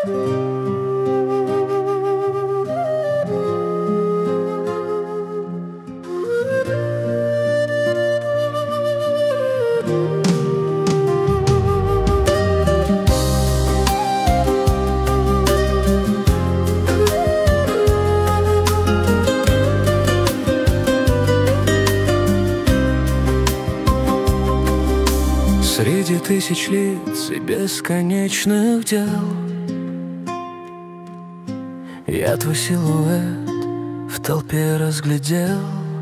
Среди тысяч лиц и бесконечных дел я твой силуэт в толпе разглядел.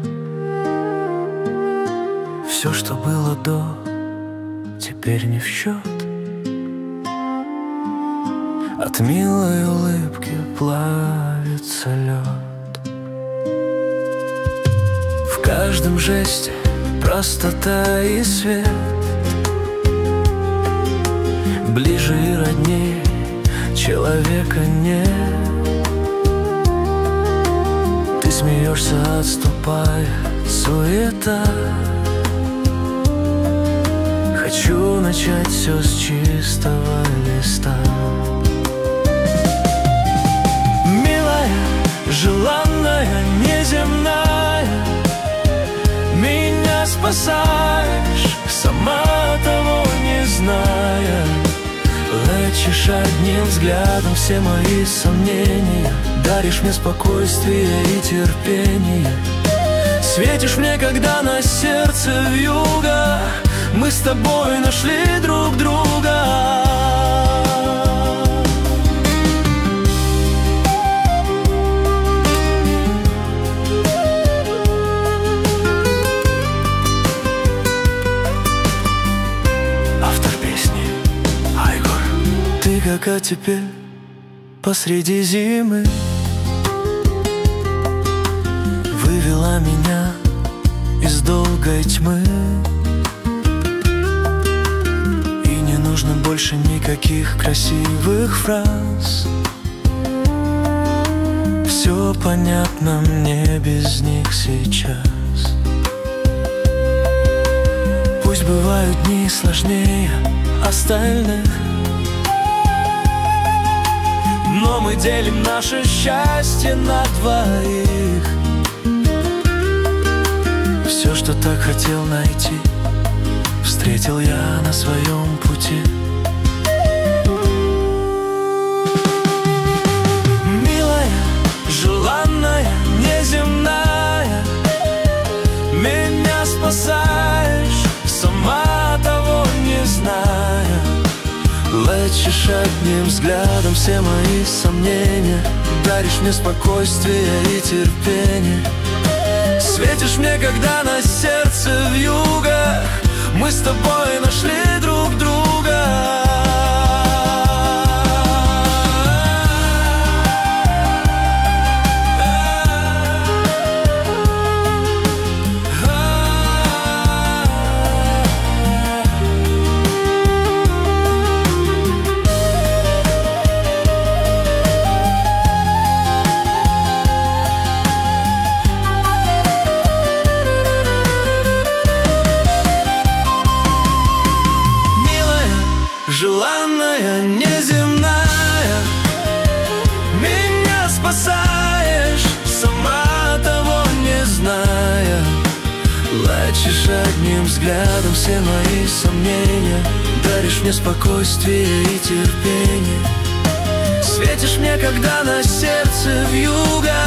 Все, что было до, теперь не в счет. От милой улыбки плавится лед. В каждом жесте простота и свет. Ближе и роднее человека нет. Ты смеешься, отступая, суета. Хочу начать все с чистого листа. Милая, желанная, неземная, меня спасаешь, сама того не зная. Лечишь одним взглядом все мои сомнения. Даришь мне спокойствие и терпение. Светишь мне, когда на сердце вьюга. Мы с тобой нашли друг друга. Автор песни Айгор. Ты как оттепель посреди зимы вывела меня из долгой тьмы. И не нужно больше никаких красивых фраз. Все понятно мне без них сейчас. Пусть бывают дни сложнее остальных, но мы делим наше счастье на двоих. Все, что так хотел найти, встретил я на своем пути. Милая, желанная, неземная, меня спасаешь, сама того не зная. Лечишь одним взглядом все мои сомнения. Даришь мне спокойствие и терпение. Светишь мне, когда на сердце вьюга. Мы с тобой нашли друг друга. Желанная, неземная, меня спасаешь, сама того не зная. Лечишь одним взглядом все мои сомнения. Даришь мне спокойствие и терпение. Светишь мне, когда на сердце вьюга.